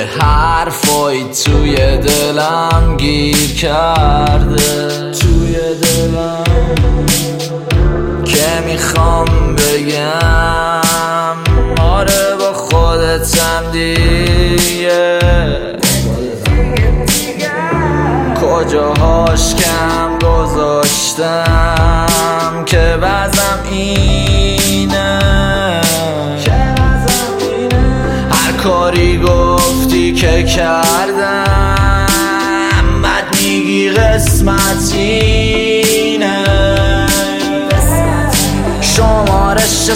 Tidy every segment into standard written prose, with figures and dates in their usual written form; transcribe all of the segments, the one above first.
یه حرفایی توی دلم گیر کرده، توی دلم که میخوام بگم آره با خودتم دیگه، کجاهاش کم گذاشتم که وضعم اینه، هر کاری گفتی که کردم بعد میگی قسمت اینه، شمارش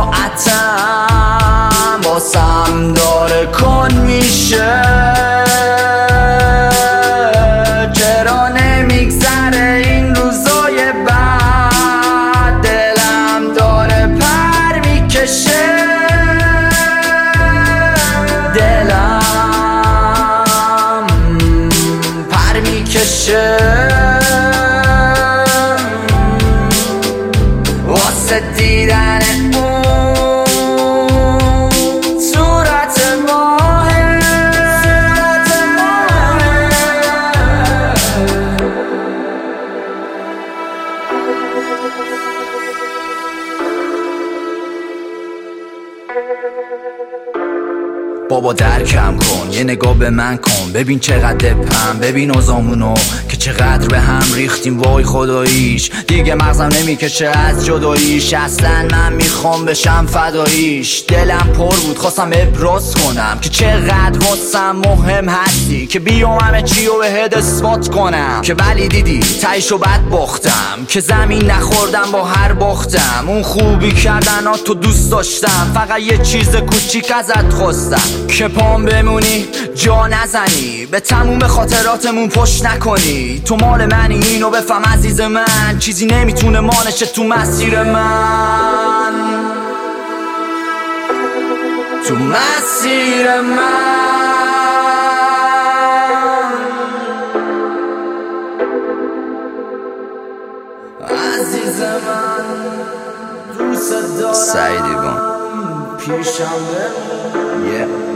ساعتم باسم داره کن میشه، چرا نمیگذره این روزای بعد، دلم داره پر میکشه، دلم پر میکشه واسه دیدن اون صورت ماهه، بابا درکم کن، یه نگاه به من کن، ببین چقدر دپم، ببین اوزامونو که چقدر به هم ریختیم، وای خداییش دیگه مغزم نمیکشه از جداییش، اصلا من میخوام بشم فداییش، دلم پر بود خواستم ابراز کنم که چقدر واسم مهم هستی، که بیام همه چی رو بهت اثبات کنم، که ولی دیدی تایشو بد باختم، که زمین نخوردم با هر باختم، اون خوبی کردن تو دوست داشتم، فقط یه چیز کوچیک ازت خواستم که پام بمونی جا نزنی، به تموم خاطراتمون پشت نکنی، تو مال منی اینو بفهم عزیز من، چیزی نمیتونه مانشه تو مسیر من، تو مسیر من عزیز من، دوست دارم سعیدی بان پیشم بمون